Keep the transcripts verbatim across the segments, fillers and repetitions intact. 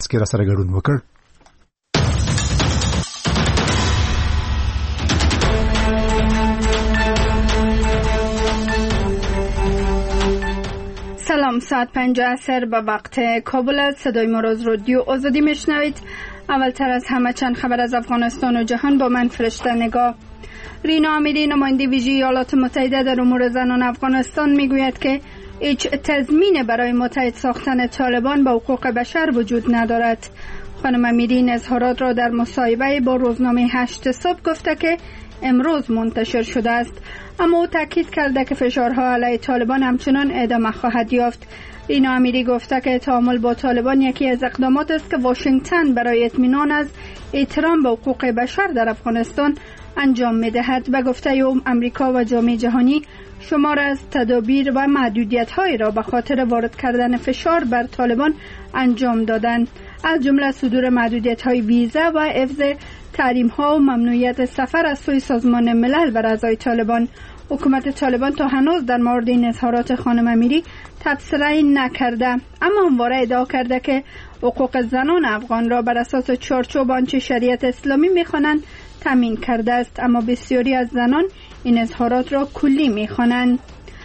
کې را سره ګډون وکړ. سلام، ساعت پنج عصر به وقت کابل است. صدای ما را از رادیو آزادی میشنوید. اولتر از همه چند خبر از افغانستان و جهان با من فرشته نگاه. رینا امیری نماینده ویژه ایالات متحده در امور زنان افغانستان میگوید که هیچ تضمین برای متحد ساختن طالبان با حقوق بشر وجود ندارد. خانم امیری این اظهارات را در مصاحبه با روزنامه هشت صبح گفته که امروز منتشر شده است، اما او تاکید کرده که فشارها علیه طالبان همچنان ادامه خواهد یافت. رینا امیری گفته که تعامل با طالبان یکی از اقدامات است که واشنگتن برای اطمینان از احترام به حقوق بشر در افغانستان انجام می‌دهد. به گفته او امریکا و جامعه جهانی شمار از تدابیر و محدودیت‌هایی را به خاطر وارد کردن فشار بر طالبان انجام دادند، از جمله صدور محدودیت‌های ویزا و حفظ تحریم‌ها و ممنوعیت سفر از سوی سازمان ملل بر اعضای طالبان. حکومت طالبان تا هنوز در مورد این اظهارات خانم امیری تبصره نکرده، اما همواره ادعا کرده که حقوق زنان افغان را بر اساس چارچوب آنچه شریعت اسلامی می‌خوانند تامین کرده است، اما بسیاری از زنان این اظهارات را کلی می‌خوانند.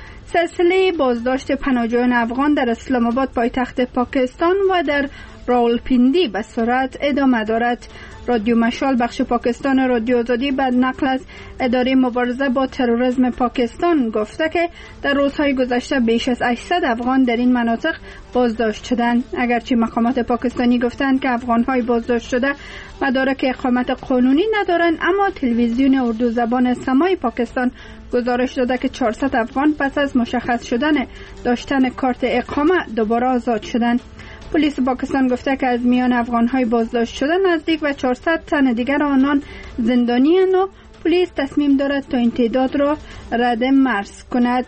سلسله بازداشت پناهجویان افغان در اسلام آباد پایتخت پاکستان و در راولپیندی به سرعت ادامه دارد. رادیو مشال بخش پاکستان رادیو آزادی بعد نقل از اداره مبارزه با تروریسم پاکستان گفته که در روزهای گذشته بیش از هشتصد افغان در این مناطق بازداشت شدند. اگرچه مقامات پاکستانی گفتند که افغان‌های بازداشت شده مدارک اقامت قانونی ندارند، اما تلویزیون اردو زبان سمای پاکستان گزارش داده که چهارصد افغان پس از مشخص شدن داشتن کارت اقامه دوباره آزاد شدند. پلیس پاکستان گفته که از میان افغان‌های بازداشت شده نزدیک به چهارصد تن دیگر آنان زندانی اند و پلیس تصمیم دارد تا این تعداد را رد مرز کند.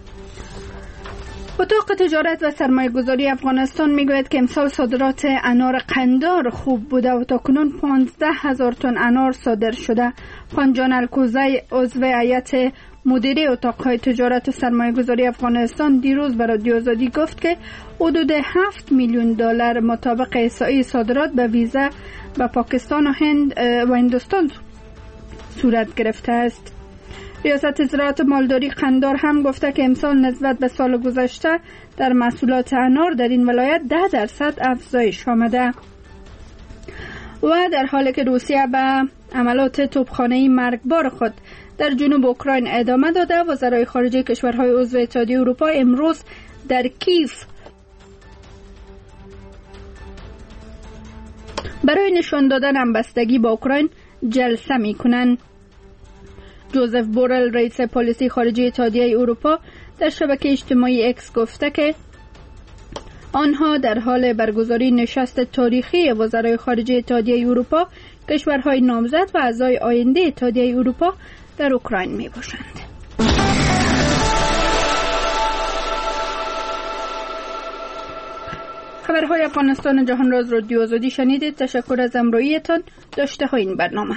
اتاق تجارت و سرمایه گذاری افغانستان میگوید که امسال صادرات انار قندار خوب بوده و تاکنون پانزده هزار تن انار صادر شده. خان جان الکوزی عضو هیئت مدیره اتاقهای تجارت و سرمایه گذاری افغانستان دیروز به رادیو آزادی گفت که حدود هفت میلیون دلار مطابق احصایی صادرات به ویزا به پاکستان و هند و هندوستان صورت گرفته است. ریاست زراعت و مالداری قندار هم گفته که امسال نسبت به سال گذشته در محصولات انار در این ولایت ده درصد افزایش آمده. و در حالی که روسیه به عملات توپخانه‌ای مرگبار خود در جنوب اوکراین ادامه داده، وزرای خارجه کشورهای عضو اتحادیه اروپا امروز در کیف برای نشان دادن همبستگی با اوکراین جلسه می‌کنند. جوزف بورل رئیس پالیسی خارجه اتحادیه اروپا در شبکه اجتماعی اکس گفته که آنها در حال برگزاری نشست تاریخی وزرای خارجه اتحادیه اروپا، کشورهای نامزد و اعضای آینده اتحادیه اروپا در اوکراین می باشند. خبرهای افغانستان و جهان را از رادیو آزادی شنیدید. تشکر از همراهیتان. داشته های این برنامه.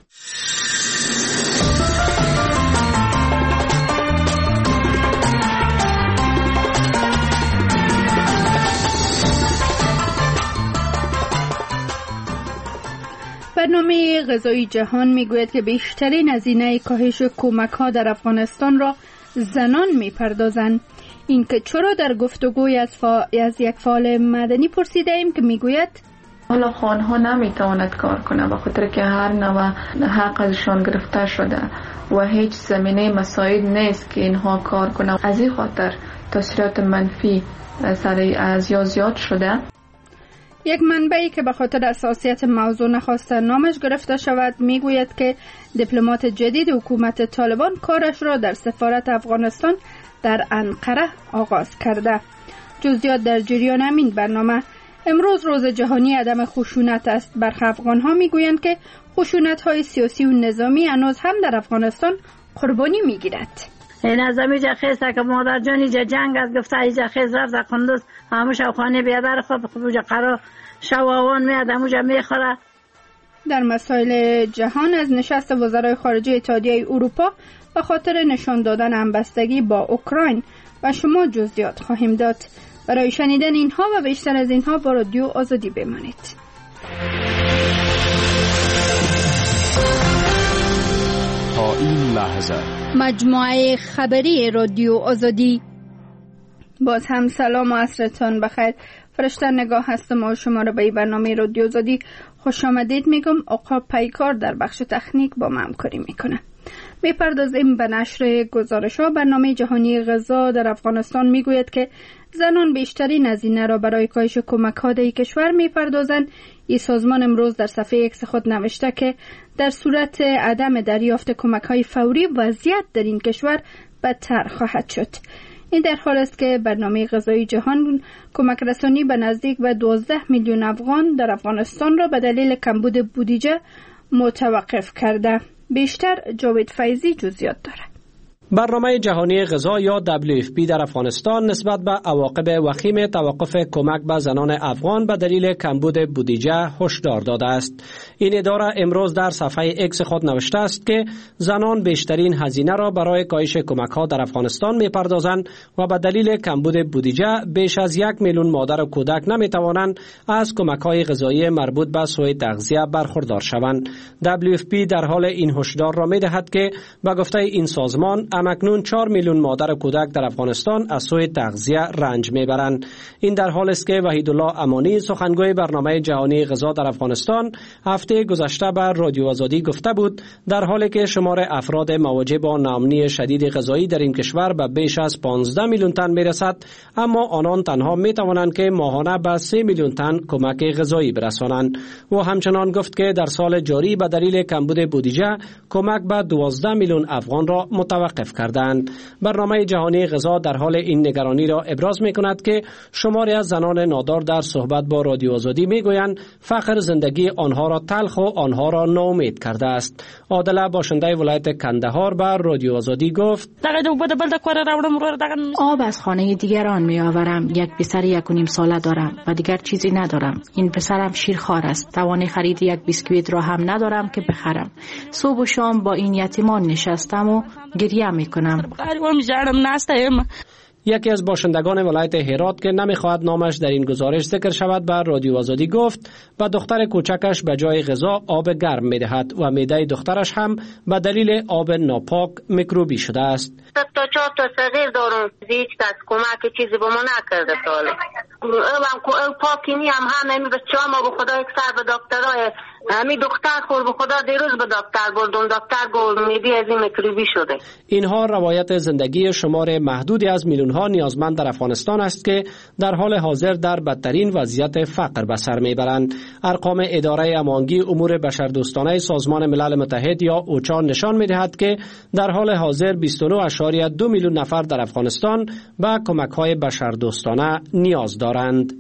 برنامه غذایی جهان میگوید که بیشترین هزینه کاهش کمک‌ها در افغانستان را زنان میپردازند. این که چرا در گفتگوی از, فا... از یک فعال مدنی پرسیده ایم که میگوید حالا خانها نمیتواند کار کنه به خاطر که هر نوع حق ازشان گرفته شده و هیچ زمینه مساعد نیست که اینها کار کنه. از این خاطر تاثیرات منفی سر از یا زیاد شده. یک منبعی که به خاطر حساسیت موضوع نخواسته نامش گرفته شود میگوید که دیپلمات جدید حکومت طالبان کارش را در سفارت افغانستان در انقره آغاز کرده. جزئیات در جریان همین برنامه. امروز روز جهانی عدم خشونت است. برخی افغان‌ها میگویند که خشونت‌های سیاسی و نظامی هنوز هم در افغانستان قربانی میگیرد. این از امیجا خیسته که مادر جانی جا جنگ از گفته ایجا خیز رفت در قندوز هموش خانه بیادر خوب خوب قرار شواوان میاد هموجا میخوره. در مسائل جهان از نشست وزرای خارجه اتحادیه اروپا به خاطر نشان دادن همبستگی با اوکراین و شما جزئیات خواهیم داد. برای شنیدن اینها و بیشتر از اینها با رادیو آزادی بمانید. تا این لحظه مجموعه خبری رادیو آزادی. باز هم سلام و عصرتان بخیر. فرشته نگاه هستم و شما را به برنامه رادیو آزادی خوش آمدید میگم. آقا پیکار در بخش تکنیک با ما همکاری میکنه. میپردازیم به نشر گزارش ها. برنامه جهانی غذا در افغانستان میگوید که زنان بیشترین هزینه را برای کاهش کمک ها در کشور میپردازند. این سازمان امروز در صفحه ایکس خود نوشته که در صورت عدم دریافت کمک های فوری وضعیت در این کشور بدتر خواهد شد. این در حال است که برنامه غذایی جهان کمک رسانی به نزدیک به دوازده میلیون افغان در افغانستان را به دلیل کمبود بودجه متوقف کرده. بیشتر جاوید فیضی جزئیات داره. برنامه جهانی غذا یا دبلیو اف پی در افغانستان نسبت به عواقب وخیم توقف کمک به زنان افغان به دلیل کمبود بودجه هشدار داده است. این اداره امروز در صفحه ایکس خود نوشته است که زنان بیشترین هزینه را برای کاهش کمک ها در افغانستان می‌پردازند و به دلیل کمبود بودجه بیش از یک میلیون مادر و کودک نمی‌توانند از کمک های غذایی مربوط به سوء تغذیه برخوردار شوند. دبلیو اف پی در حال این هشدار را می‌دهد که به گفته این سازمان همکنون چهار میلیون مادر و کودک در افغانستان از سوء تغذیه رنج میبرند. این در حالی است که وحیدالله امانی سخنگوی برنامه جهانی غذا در افغانستان هفته گذشته به رادیو آزادی گفته بود در حالی که شمار افراد مواجه با ناامنی شدید غذایی در این کشور به بیش از پانزده میلیون تن میرسد، اما آنان تنها میتوانند که ماهانه به سه میلیون تن کمک غذایی برسانند. و همچنان گفت که در سال جاری به دلیل کمبود بودجه کمک به دوازده میلیون افغان را متوقف کردند. برنامه جهانی غذا در حال این نگرانی را ابراز می کند که شماری از زنان نادار در صحبت با رادیو آزادی می گویند فقر زندگی آنها را تلخ و آنها را ناامید کرده است. عادله باشنده ولایت کندهار بر رادیو آزادی گفت: آب از خانه دیگران می آورم. یک پسر یک و نیم ساله دارم و دیگر چیزی ندارم. این پسرم شیرخوار است. توان خرید یک بیسکویت را هم ندارم که بخرم. صبح و شام با این یتیمان نشستم و گریه می کنم. یکی از باشندگان ولایت هرات که نمیخواهد نامش در این گزارش ذکر شود بر رادیو آزادی گفت به دختر کوچکش به جای غذا آب گرم میدهد و معده دخترش هم به دلیل آب ناپاک میکروبی شده است. تا چهار تا صغیر دارم، هیچ کس کمک چیزی به ما نکرده ساله. او پاکی نی هم همه بچه ها ما به خدا یک سر به دکترهای همی دختر خور به خدا دیروز به دکتر بردم، دکتر گفت میدی از این میکروبی شده. اینها روایت زندگی شمار محدودی از میلیون ها نیازمند در افغانستان است که در حال حاضر در بدترین وضعیت فقر به سر میبرند. ارقام اداره امانگی امور بشردوستانه سازمان ملل متحد یا اوچا نشان میدهد که در حال حاضر بیست و نه اشاریه دو میلیون نفر در افغانستان به کمک های بشردوستانه نیاز دارند.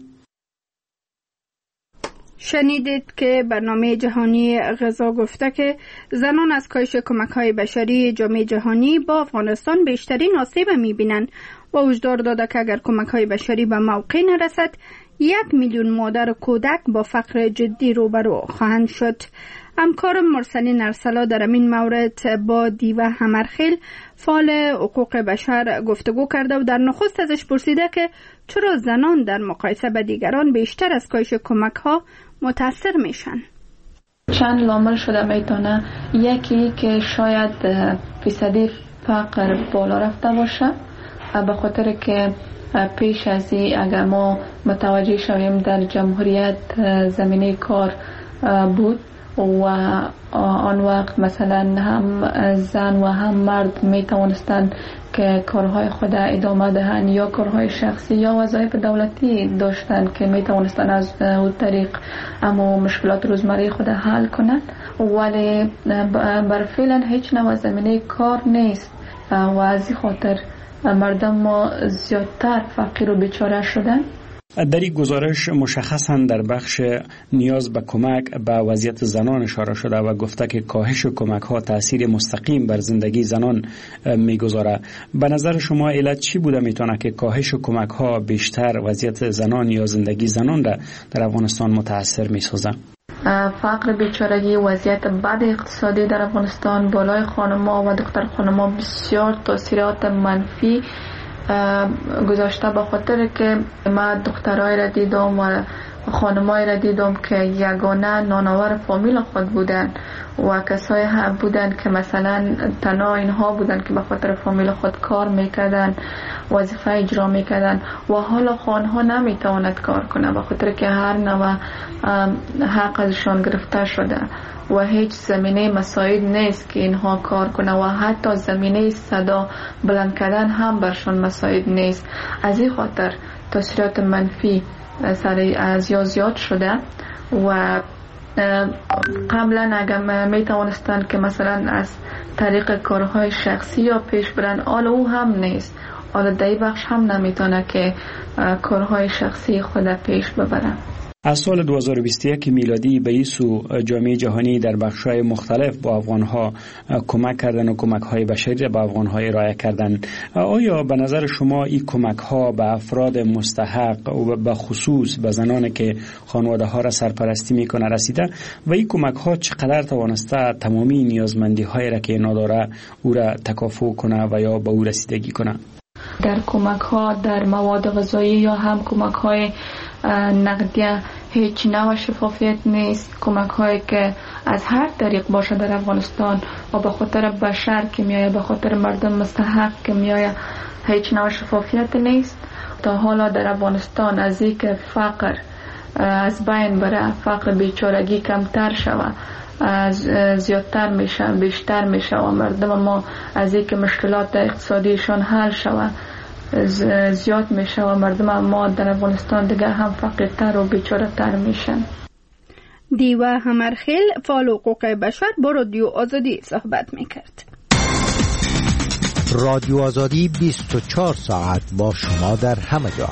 شنیدید که برنامه جهانی غذا گفته که زنان از کاهش کمک‌های بشری جامعه جهانی با افغانستان بیشترین آسیب می‌بینند و هشدار داده که اگر کمک‌های بشری به موقع نرسد یک میلیون مادر و کودک با فقر جدی روبرو خواهند شد. همکارم مرسلین ارسلا در این مورد با دیوه همرخیل فعال حقوق بشر گفتگو کرده و در نخست ازش پرسیده که چرا زنان در مقایسه با دیگران بیشتر از کاهش کمک‌ها متاثر میشن. چند لامل شده میتونه. یکی که شاید فیصدی فقر بالا رفته باشه به خاطر که پیش از این اگر ما متوجه شویم در جمهوریت زمینه کار بود و آن وقت مثلا هم زن و هم مرد می توانستند که کارهای خود ادامه دهند یا کارهای شخصی یا وظایف دولتی داشتند که می توانستند از اون طریق اما مشکلات روزمره خود حل کنند، ولی بر فعلا هیچ نوع زمینه کار نیست و از این خاطر مردم ما زیادتر فقیر و بیچاره شدن. در این گزارش مشخصاً در بخش نیاز به کمک به وضعیت زنان اشاره شده و گفته که کاهش کمک ها تأثیر مستقیم بر زندگی زنان میگذاره. به نظر شما علت چی بوده میتونه که کاهش کمک ها بیشتر وضعیت زنان یا زندگی زنان را در افغانستان متاثر میسازه؟ فقر، بیچارگی، وضعیت بد اقتصادی در افغانستان، بالای خانم‌ها و دختر خانم‌ها بسیار تاثیرات منفی گذاشته، به خاطر که ما دخترای را دیدم و خانمای را دیدم که یگانه نانآور فامیل خود بودن و کسای هم بودن که مثلا تنها اینها بودن که به خاطر فامیل خود کار میکردن، وظیفه اجرا میکردن و حالا خانها نمیتواند کار کنه به خاطر که هر نوع حق ازشان گرفته شده و هیچ زمینه مساعد نیست که اینها کار کنه و حتی زمینه صدا بلند کردن هم برشان مساعد نیست. از این خاطر تاثیرات منفی سر از یا زیاد شده و قبلا اگر می توانستند که مثلا از طریق کارهای شخصی یا پیش برن، حالا او هم نیست. حالا در بخش هم نمیتونه که کارهای شخصی خود پیش ببرن. از سال دو هزار و بیست و یک میلادی به این سو جامعه جهانی در بخش‌های مختلف با افغان‌ها کمک کردن و کمک‌های بشری به افغان‌ها ارائه کردن. آیا به نظر شما این کمک‌ها به افراد مستحق و به خصوص به زنانی که خانواده‌ها را سرپرستی می‌کنه رسیده و این کمک‌ها چقدر توانسته تمامی نیازمندی‌های را که نداره او را تکافؤ کنه و یا به او رسیدگی کنه؟ در کمک‌ها در مواد غذایی یا هم کمک‌های نقدی هیچ نوع شفافیت نیست. کمک هایی که از هر طریق باشه در افغانستان و به خاطر بشر که میایه، به خاطر مردم مستحق که میایه، هیچ نوع شفافیت نیست. تا حالا در افغانستان از این که فقر از بین بره، فقر بیچارگی کمتر شوه، زیادتر میشه، بیشتر میشه و مردم ما از این که مشکلات اقتصادیشان حل شوه زیاد میشه و مردم ما در افغانستان دیگه هم فقیرتر و بیچاره تر میشن. دیوه همرخیل فعال حقوق بشر با رادیو آزادی صحبت میکرد. رادیو آزادی بیست و چهار ساعت با شما در همه جا.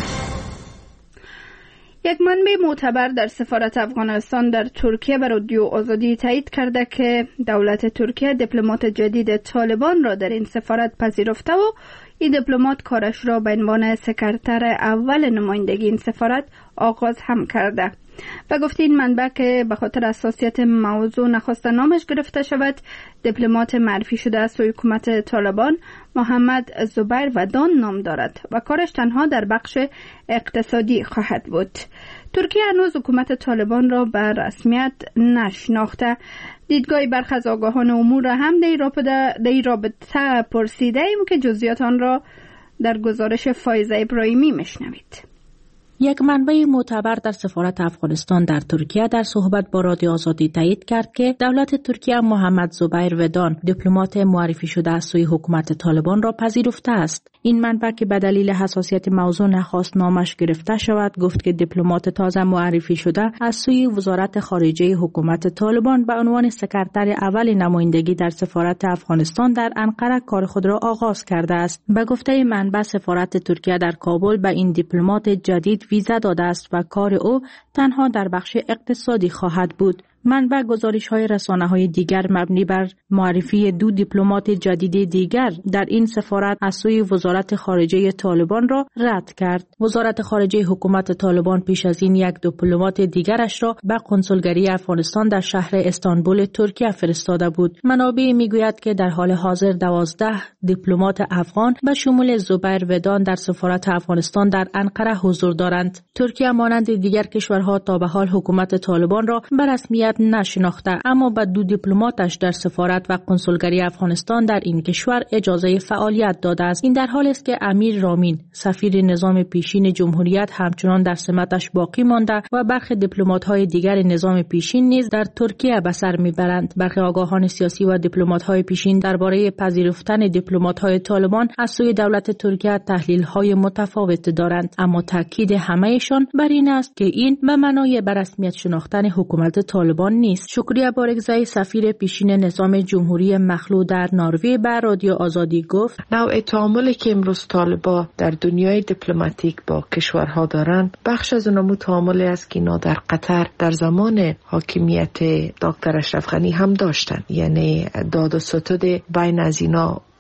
یک منبع معتبر در سفارت افغانستان در ترکیه به رادیو آزادی تایید کرده که دولت ترکیه دیپلمات جدید طالبان را در این سفارت پذیرفته و این دیپلمات کارش را به عنوان سکرتر اول نمایندگی این سفارت آغاز هم کرده. و گفت این منبع که به خاطر حساسیت موضوع نخواست نامش گرفته شود، دیپلمات معرفی شده از سوی حکومت طالبان محمد زبیر ودان نام دارد و کارش تنها در بخش اقتصادی خواهد بود. ترکیه هنوز حکومت طالبان را به رسمیت نشناخته. دیدگاه برخی از آگاهان امور هم در این رابطه پرسیده ایم که جزئیات آن را در گزارش فایزه ابراهیمی میشنوید. یک منبع معتبر در سفارت افغانستان در ترکیه در صحبت با رادیو آزادی تایید کرد که دولت ترکیه محمد زبیر ودان دیپلمات معرفی شده از سوی حکومت طالبان را پذیرفته است. این منبع که به دلیل حساسیت موضوع نخواست نامش گرفته شود گفت که دیپلمات تازه معرفی شده از سوی وزارت خارجه حکومت طالبان به عنوان سکرتر اول نمایندگی در سفارت افغانستان در انقره کار خود را آغاز کرده است. به گفته منبع سفارت ترکیه در کابل به این دیپلمات جدید ویزا داده است و کار او تنها در بخش اقتصادی خواهد بود. منبع گزارش‌های رسانه‌های دیگر مبنی بر معرفی دو دیپلمات جدید دیگر در این سفارت از سوی وزارت خارجه طالبان را رد کرد. وزارت خارجه حکومت طالبان پیش از این یک دیپلمات دیگرش را به کنسولگری افغانستان در شهر استانبول ترکیه فرستاده بود. منابع میگوید که در حال حاضر دوازده دیپلمات افغان به شمول زبیر ودان در سفارت افغانستان در انقره حضور دارند. ترکیه مانند دیگر کشورها تا به حال حکومت طالبان را به رسمیت نشناخته، اما به دو دیپلماتش در سفارت و کنسولگری افغانستان در این کشور اجازه فعالیت داده است. این در حالی است که امیر رامین سفیر نظام پیشین جمهوریت همچنان در سمتش باقی مانده و برخی دیپلمات‌های دیگر نظام پیشین نیز در ترکیه به سر میبرند. برخی آگاهان سیاسی و دیپلمات‌های پیشین درباره پذیرفتن دیپلمات‌های طالبان از سوی دولت ترکیه تحلیل‌های متفاوت دارند، اما تاکید همه‌شان بر این است که این به معنای به رسمیت شناختن حکومت طالبان نیست. شکریه بارگزای سفیر پیشین نظام جمهوری مخلوع در نروژ به رادیو آزادی گفت نوع تعاملی که امروز طالبان در دنیای دیپلماتیک با کشورها دارند بخش از نمو تعاملی است که اینا در قطر در زمان حاکمیت دکتر اشرف غنی هم داشتن، یعنی داد و ستد بین از اینا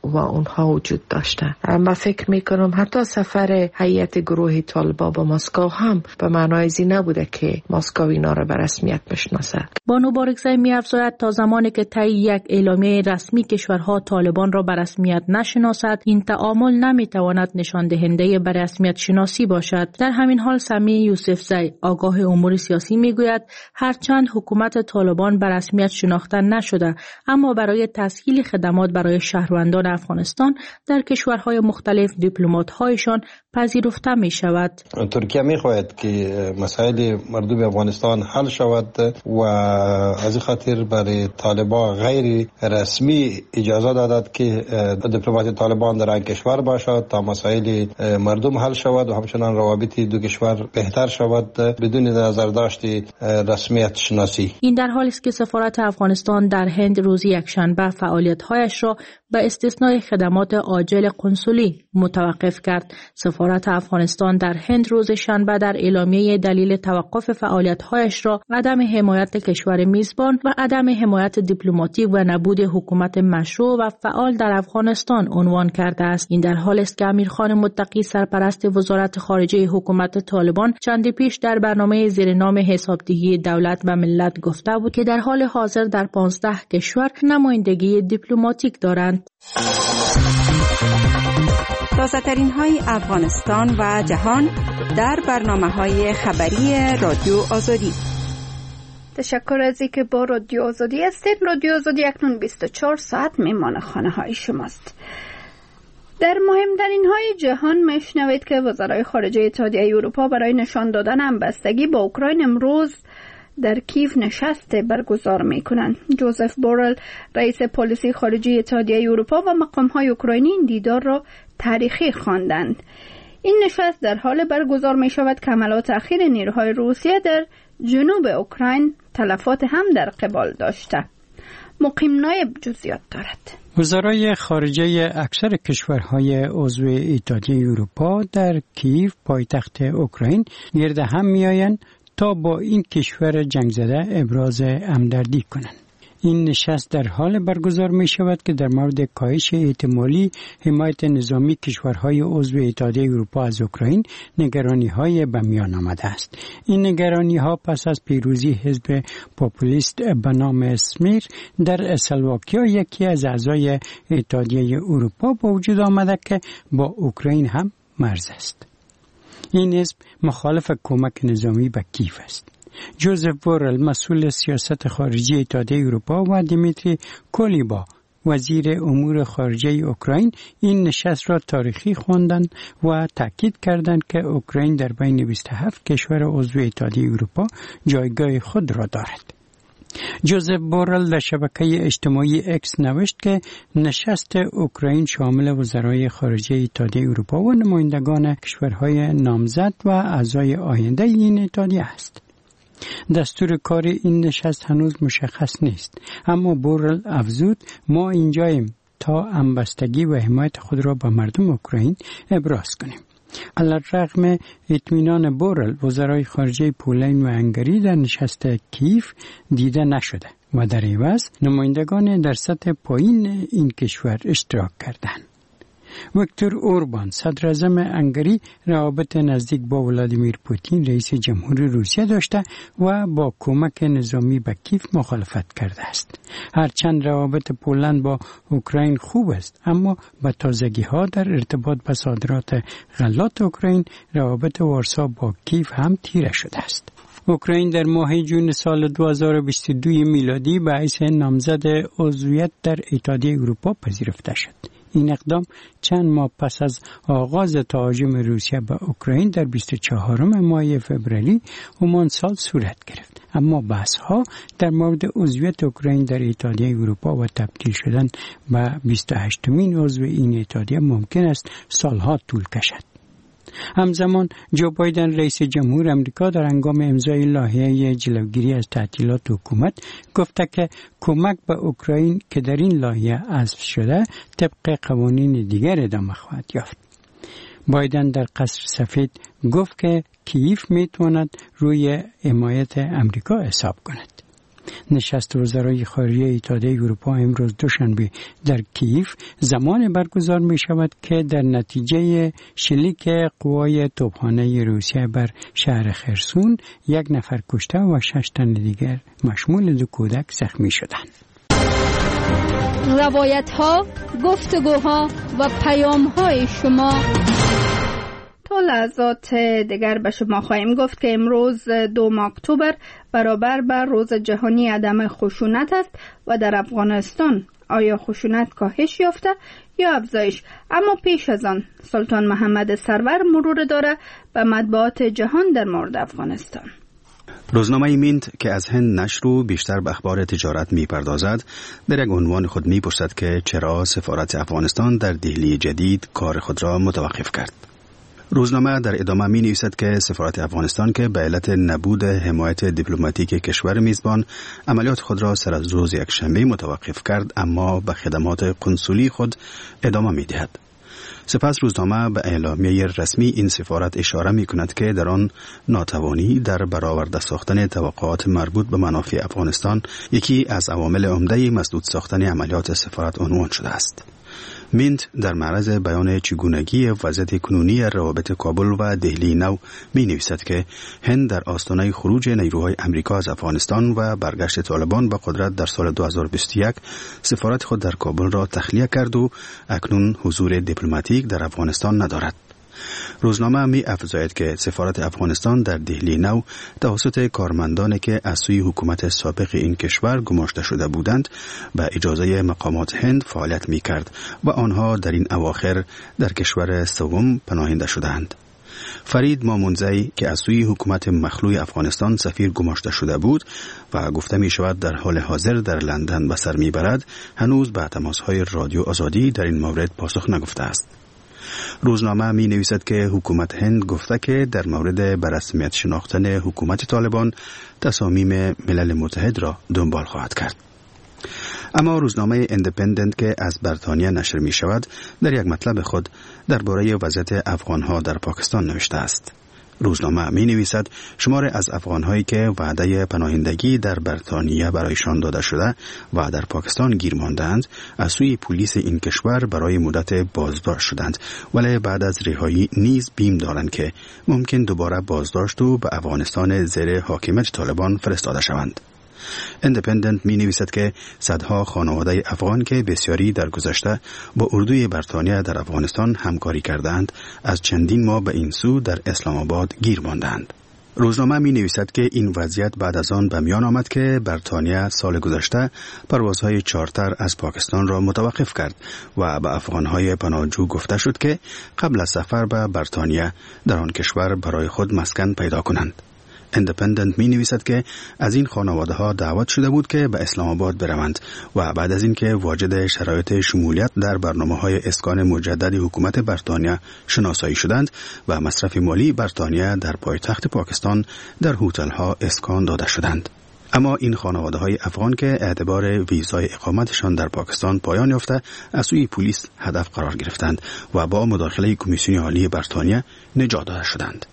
و اونها وجود داشته. من فکر میکنم حتی سفر هیئت گروه طالبان به مسکو هم به معنای زی نبوده که مسکو اینا را به رسمیت بشناسه. بانو بارکزئی می‌افزاید تا زمانی که طی یک اعلامیه رسمی کشورها طالبان را به رسمیت نشناسد، این تعامل نمیتواند نشان دهنده به رسمیت شناسی باشد. در همین حال سمیع یوسفزئی آگاه امور سیاسی میگوید هرچند حکومت طالبان به رسمیت شناخته نشده، اما برای تسهیل خدمات برای شهروندان افغانستان در کشورهای مختلف دیپلمات‌هایشان پذیرفته می شود. ترکیه می خواهد که مسائل مردم افغانستان حل شود و از خاطر برای طالبان غیر رسمی اجازه دادد که دیپلمات طالبان در آن کشور باشد تا مسائل مردم حل شود و همچنان روابط دو کشور بهتر شود بدون نظر داشت رسمیت شناسی. این در حالی است که سفارت افغانستان در هند روز یکشنبه فعالیت‌هایش را به استثنای خدمات عاجل قنسولی متوقف کرد. سفارت افغانستان در هند روز شنبه در اعلامیه دلیل توقف فعالیت‌هایش را عدم حمایت کشور میزبان و عدم حمایت دیپلماتیک و نبود حکومت مشروع و فعال در افغانستان عنوان کرده است. این در حالی است که امیرخان متقی سرپرست وزارت خارجه حکومت طالبان چندی پیش در برنامه زیر نام حسابدهی دولت و ملت گفته بود که در حال حاضر در پانزده کشور نمایندگی دیپلماتیک دارند. تازه‌ترین های افغانستان و جهان در برنامه‌های خبری رادیو آزادی. تشکر از اینکه با رادیو آزادی هستید. رادیو آزادی اکنون بیست و چهار ساعت میمان خانه های شماست. در مهمترین های جهان میشنوید که وزرای خارجه اتحادیه اروپا برای نشان دادن همبستگی با اوکراین امروز در کیف نشست برگزار میکنند. جوزف بورل رئیس پلیسی خارجی اتحادیه اروپا و مقام‌های اوکراینی این دیدار را تاریخی خواندند. این نشست در حال برگزار می شود که حملات اخیر نیروهای روسیه در جنوب اوکراین تلفات هم در قبال داشته. مقیم نایب جزئیات دارد. وزرای خارجه اکثر کشورهای عضو اتحادیه اروپا در کیف پایتخت اوکراین گرد هم میآیند تا با این کشور جنگ زده ابراز همدردی کنند. این نشست در حال برگزار می شود که در مورد کاهش احتمالی حمایت نظامی کشورهای عضو اتحادیه اروپا از اوکراین نگرانی های به میان آمده است. این نگرانی ها پس از پیروزی حزب پاپولیست به نام سمیر در اسلواکیا یکی از اعضای اتحادیه اروپا با وجود آمده که با اوکراین هم مرز است. این حزب مخالف کمک نظامی به کیف است. جوزف بورل مسئول سیاست خارجی اتحادیه اروپا و دیمیتری کولیبا وزیر امور خارجه اوکراین این نشست را تاریخی خواندند و تاکید کردند که اوکراین در بین بیست و هفت کشور عضو اتحادیه اروپا جایگاه خود را دارد. جوزف بورل در شبکه اجتماعی اکس نوشت که نشست اوکراین شامل وزرای خارجه اتحادیه اروپا و نمایندگان کشورهای نامزد و اعضای آینده این اتحادیه است. دستور کار این نشست هنوز مشخص نیست، اما بورل افزود ما اینجاییم تا همبستگی و حمایت خود را به مردم اوکراین ابراز کنیم. علی‌رغم اطمینان بورل، وزرای خارجه پولند و هنگری در نشست کیف دیده نشده و در عوض نمایندگان در سطح پایین این کشور اشتراک کردند. ویکتور اوربان صدر اعظم هنگری روابط نزدیک با ولادیمیر پوتین رئیس جمهوری روسیه داشته و با کمک نظامی به کیف مخالفت کرده است. هرچند روابط پولند با اوکراین خوب است، اما با تازگی ها در ارتباط با صادرات غلات اوکراین روابط وارسا با کیف هم تیره شده است. اوکراین در ماه جون سال دو هزار و بیست و دو میلادی به حیث نامزد عضویت در اتحادیه اروپا پذیرفته شد. این اقدام چند ماه پس از آغاز تهاجم روسیه به اوکراین در بیست و چهارم ماه فوریه همان سال صورت گرفت. اما بحث‌ها در مورد عضویت اوکراین در اتحادیه اروپا و تبدیل شدن به بیست و هشتمین عضو این اتحادیه ممکن است سالها طول کشد. همزمان جو بایدن رئیس جمهور امریکا در هنگام امضای لایحه جلوگیری از تعطیلات حکومت گفته که کمک به اوکراین که در این لایحه حذف شده طبق قوانین دیگر ادامه خواهد یافت. بایدن در قصر سفید گفت که کیف میتواند روی حمایت امریکا حساب کند. نشست وزرای خارجه اتحادیه اروپا امروز دوشنبه در کیف زمان برگزار می شود که در نتیجه شلیک قوای توپخانه روسیه بر شهر خرسون یک نفر کشته و شش تن دیگر مشمول دو کودک زخمی شدند. روایت ها، گفتگوها و پیام های شما. تا لحظات دیگر به شما خواهیم گفت که امروز دوم اکتبر برابر بر روز جهانی عدم خشونت است و در افغانستان آیا خشونت کاهش یافته یا افزایش؟ اما پیش از آن سلطان محمد سرور مرور داره به مطبوعات جهان در مورد افغانستان. روزنامه مینت که از هند نشر و بیشتر به اخبار تجارت می‌پردازد در یک عنوان خود می‌پرسد که چرا سفارت افغانستان در دهلی جدید کار خود را متوقف کرد. روزنامه در ادامه می نویسد که سفارت افغانستان که به علت نبود حمایت دیپلماتیک کشور میزبان عملیات خود را سر از روز یکشنبه متوقف کرد، اما به خدمات قنسولی خود ادامه می دهد. سپس روزنامه به اعلامیه رسمی این سفارت اشاره می کند که در آن ناتوانی در برآورده ساختن توقعات مربوط به منافع افغانستان یکی از عوامل عمده مسدود ساختن عملیات سفارت عنوان شده است. مینت در معرض بیان چگونگی وضعیت کنونی روابط کابل و دهلی نو می نویسد که هند در آستانه خروج نیروهای امریکا از افغانستان و برگشت طالبان به قدرت در سال دو هزار و بیست و یک سفارت خود در کابل را تخلیه کرد و اکنون حضور دیپلماتیک در افغانستان ندارد. روزنامه می افزاید که سفارت افغانستان در دهلی نو توسط کارمندانی که از سوی حکومت سابق این کشور گماشته شده بودند به اجازه مقامات هند فعالیت می کرد و آنها در این اواخر در کشور سوم پناهنده شدند. فرید مامونزی که از سوی حکومت مخلوع افغانستان سفیر گماشته شده بود و گفته می شود در حال حاضر در لندن به سر می برد، هنوز به تماس‌های رادیو آزادی در این مورد پاسخ نگفته است. روزنامه می نویسد که حکومت هند گفته که در مورد به رسمیت شناختن حکومت طالبان تصامیم ملل متحد را دنبال خواهد کرد. اما روزنامه اندپندنت که از بریتانیا نشر می شود در یک مطلب خود درباره وضعیت افغانها در پاکستان نوشته است. روزنامه می نویسد شمار از افغانهایی که وعده پناهندگی در بریتانیا برایشان داده شده و در پاکستان گیر ماندند از سوی پلیس این کشور برای مدت بازداشت شدند، ولی بعد از رهایی نیز بیم دارند که ممکن دوباره بازداشت و به افغانستان زیر حاکمیت طالبان فرستاده شوند. اندپندنت می نویسد که صدها خانواده افغان که بسیاری در گذشته با اردوی بریتانیا در افغانستان همکاری کردند از چندین ماه به این سو در اسلام آباد گیر ماندند. روزنامه می نویسد که این وضعیت بعد از آن به میان آمد که بریتانیا سال گذشته پروازهای چارتر از پاکستان را متوقف کرد و به افغانهای پناهجو گفته شد که قبل از سفر به بریتانیا در آن کشور برای خود مسکن پیدا کنند. اندپندنت می نویسد که از این خانواده ها دعوت شده بود که به اسلام آباد بروند و بعد از اینکه واجد شرایط شمولیت در برنامه های اسکان مجدد حکومت بریتانیا شناسایی شدند و مصرف مالی بریتانیا در پایتخت پاکستان در هتل ها اسکان داده شدند. اما این خانواده های افغان که اعتبار ویزای اقامتشان در پاکستان پایان یافته از سوی پلیس هدف قرار گرفتند و با مداخله کمیسیون عالی بریتانیا نجات داده شدند.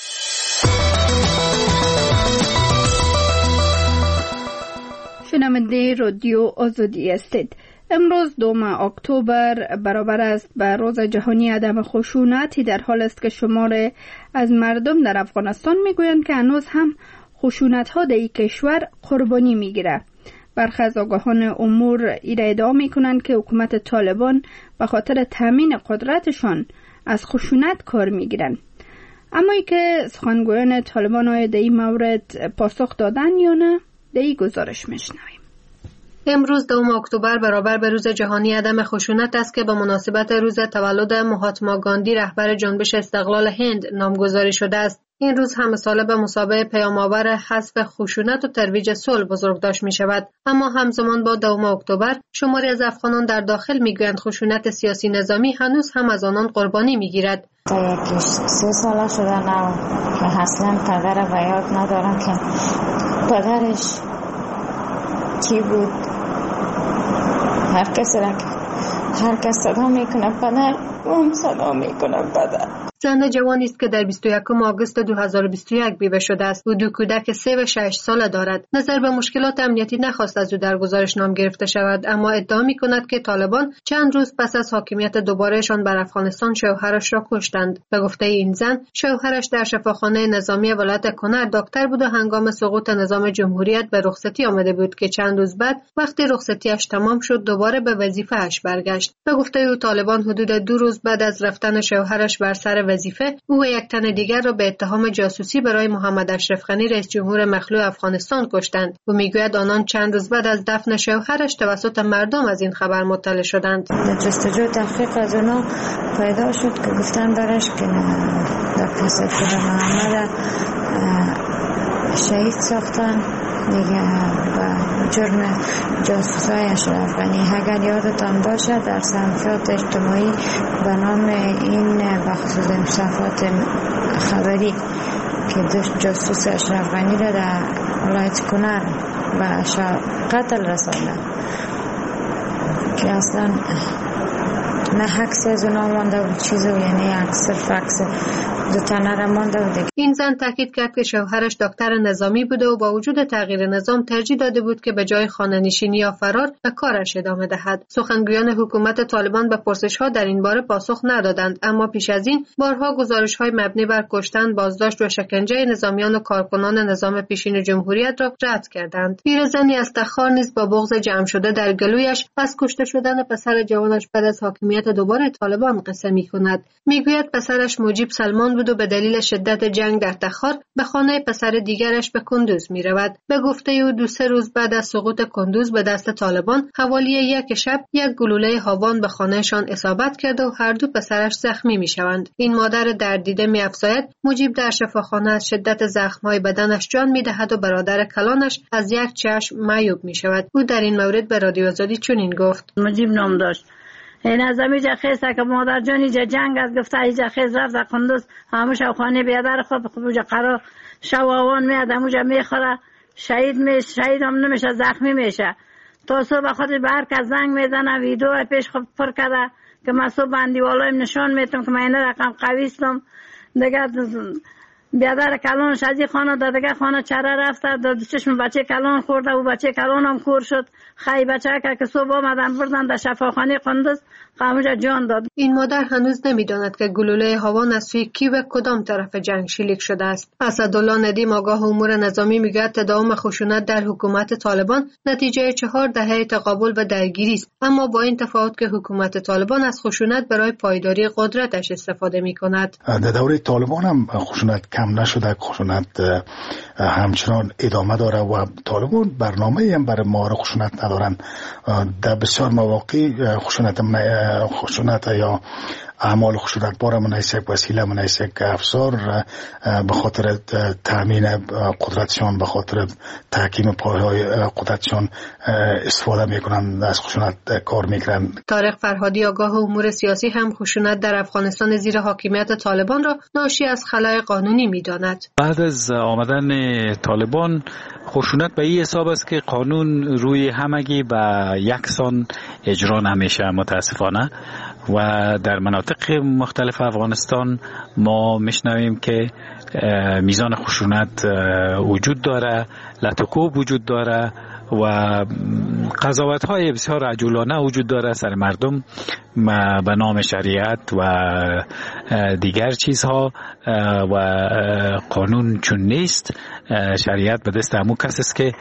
شنونده رادیو آزادی هستید. امروز دوم اکتبر برابر است به روز جهانی عدم خشونتی در حال است که شمار از مردم در افغانستان میگویند که هنوز هم خشونت ها در این کشور قربانی میگیره. برخی از آگاهان امور ایره ادعا میکنند که حکومت طالبان به خاطر تامین قدرتشان از خشونت کار میگیرند. اما ای که سخنگویان طالبان آیا در این مورد پاسخ دادن یا نه؟ در این گزارش میشنویم. امروز دوم اکتبر برابر به روز جهانی عدم خشونت است که به مناسبت روز تولد مهاتما گاندی رهبر جنبش استقلال هند نامگذاری شده است. این روز همساله به مثابه پیام‌آور حذف خشونت و ترویج صلح بزرگداشت می شود. اما همزمان با دوم اکتبر شماری از افغانان در داخل میگویند خشونت سیاسی نظامی هنوز هم از آنان قربانی میگیرد. تا یکیش سه ساله شده نه که اصلا پدر و یاد ندارم که پدرش کی بود. هر کسی را هر کس صدا میکنه پدر، اون صدا میکنه پدر. زن جوانی است که در بیست و یکم آگوست دو هزار و بیست و یک بیوه شده است. او دو کودک سه و شش ساله دارد. نظر به مشکلات امنیتی نخواست از او در گزارش نام گرفته شود، اما ادعا میکند که طالبان چند روز پس از حاکمیت دوبارهشان بر افغانستان شوهرش را کشتند. به گفته این زن، شوهرش در شفاخانه نظامی ولایت کنر دکتر بود و هنگام سقوط نظام جمهوریت به رخصتی آمده بود که چند روز بعد وقتی رخصتیش تمام شد دوباره به وظیفه‌اش برگشت. به گفته او طالبان حدود دو روز بعد از رفتن شوهرش بر سر وظیفه او و یک تن دیگر را به اتهام جاسوسی برای محمد اشرف غنی رئیس جمهور مخلوع افغانستان کشتند. او میگوید آنان چند روز بعد از دفن شوهرش توسط مردم از این خبر مطلع شدند. جستجو تحقیق از اونا پیدا شد که گفتن برش که دکتر سید محمد شهید ساختن دیگه و جرم جاسوسای اشرف غنی. اگر یادتان باشه در صفحات اجتماعی به نام این بخصوص صفحات خبری که داشت جاسوس اشرف غنی را در ولایت کنر و قتل رسانده که اصلا نه عکس از اونا مانده بود چیزی، یعنی عکس فکس دو تنه را مانده بود. این زن تاکید کرد که شوهرش دکتر نظامی بوده و با وجود تغییر نظام ترجیح داده بود که به جای خانه‌نشینی یا فرار به کارش ادامه دهد. سخنگویان حکومت طالبان به پرسش‌ها در این باره پاسخ ندادند، اما پیش از این بارها گزارش‌های مبنی بر کشتن، بازداشت و شکنجه نظامیان و کارکنان نظام پیشین جمهوریت را رد کردند. پیرزنی از تخار نیز با بغض جمع شده در گلویش از کشته شدن پسر جوانش بعد از حاکمیت دوباره طالبان قصه می‌کند. میگوید پسرش مجیب سلمان بود و به دلیل شدت جنگ در تخار به خانه پسر دیگرش به کندوز می رود. به گفته او دو سه روز بعد از سقوط کندوز به دست طالبان حوالی یک شب یک گلوله هاوان به خانهشان اصابت کرده و هر دو پسرش زخمی می شوند. این مادر دردیده می افزاید مجیب در شفاخانه از شدت زخم‌های بدنش جان می دهد و برادر کلانش از یک چشم معیوب می شود. او در این مورد به رادیو آزادی چنین گفت: مجیب نام داشت. این از امیجا خیسته که مادر جانی جا جنگ از گفته ایجا خیز رفت در قندوز هموش او خانه بیادر خود خوبوجا قرار شواوان میاد هموجا میخوره شهید میشه، شهید هم نمیشه، زخمی میشه. تا صبح خودش به هر کس زنگ میزنه ویدیو پیش خود پر کرده که من صبح بندی والایم نشان میتونم که من این رقم قویستم دیگه. بیادر کلانش از این خانه در دیگه خانه چره رفته در چشم بچه کلان خورده و بچه کلان هم کور شد. خیلی بچه که صبح آمدن بردن در شفاخانه قندوز قاموجا جان داد. این مادر هنوز نمیداند که گلوله هاوان از سوی کی و کدام طرف جنگ شلیک شده است. اسدالله ندیم آگاه امور نظامی میگوید تداوم خشونت در حکومت طالبان نتیجه چهار دهه تقابل و درگیری است، اما با این تفاوت که حکومت طالبان از خشونت برای پایداری قدرتش استفاده میکند. در دوره طالبان هم خشونت کم نشده، خشونت همچنان ادامه داره و طالبان برنامه‌ای هم برای مهار خشونت ندارن. در بسیار مواقع خشونت خشونت یا اعمال خشونت بار منحصر یک وسیله منحصر یک افسار به خاطر تامین قدرتشان، به خاطر تحکیم پایه‌های قدرتشان استفاده میکنند، از خشونت کار میکنند. طارق فرهادی آگاه امور سیاسی هم خشونت در افغانستان زیر حاکمیت طالبان را ناشی از خلأ قانونی میداند. بعد از آمدن طالبان خشونت به این حساب است که قانون روی همگی و یکسان اجرا نمیشه متاسفانه، و در مناطق مختلف افغانستان ما میشنویم که میزان خشونت وجود داره، لطوکوب وجود داره و قضاوت های بسیار عجولانه وجود داره سر مردم به نام شریعت و دیگر چیزها، و قانون چون نیست شریعت به دست همون کس است که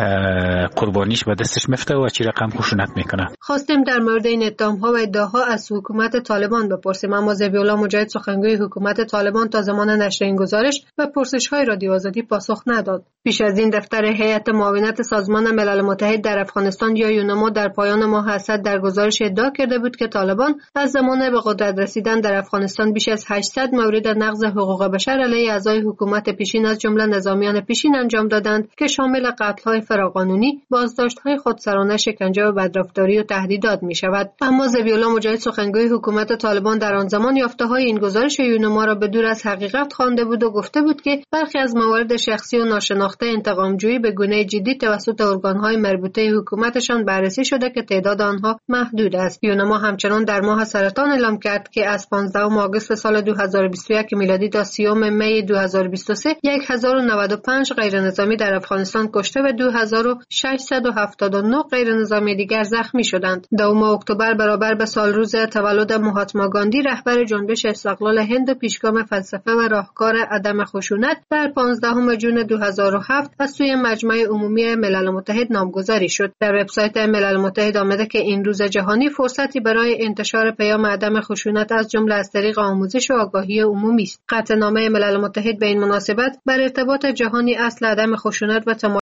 قربانیش به دستش میفته و چی رقم خشونت میکنه. خواستیم در مورد این اتهام‌ها و ادعاها از حکومت طالبان بپرسیم، اما ذبیح‌الله مجاهد سخنگوی حکومت طالبان تا زمان نشر این گزارش و پرسش‌های رادیو آزادی پاسخ نداد. پیش از این دفتر هیئت معاونت سازمان ملل متحد در افغانستان یا یونما در پایان ماه اسد در گزارش ادعا کرده بود که طالبان از زمان به قدرت رسیدن در افغانستان بیش از هشتصد مورد نقض حقوق بشر علیه اعضای حکومت پیشین از جمله نظامیان پیشین انجام دادند که شامل قتل‌های فراقانونی، بازداشت‌های خودسرانه، شکنجه و بدرفتاری و تهدیدات می‌شود. اما ذبیح‌الله مجاهد سخنگوی حکومت طالبان در آن زمان یافته‌های این گزارش یونما را به دور از حقیقت خوانده بود و گفته بود که برخی از موارد شخصی و ناشناخته انتقام‌جویی به گونه جدی توسط ارگانهای مربوطه حکومتشان بررسی شده که تعداد آنها محدود است. یونما همچنان در ماه سرطان اعلام کرد که از پانزدهم آگوست سال دو هزار و بیست و یک میلادی تا سیوم می دو هزار و بیست و سه هزار و نود و پنج غیرنظامی در افغانستان کشته و دو هزار و ششصد و هفتاد و نه غیرنظامی دیگر زخمی شدند. دوم اکتبر برابر به سال روز تولد مهاتما گاندی رهبر جنبش استقلال هند و پیشگام فلسفه و راهکار عدم خشونت در پانزدهم ژوئن دو هزار و هفت از سوی مجمع عمومی ملل متحد نامگذاری شد. در وبسایت ملل متحد آمده که این روز جهانی فرصتی برای انتشار پیام عدم خشونت از جمله از طریق آموزش و آگاهی عمومی است. قطعنامه ملل متحد به این مناسبت بر ارتباط جهانی اصل عدم خشونت و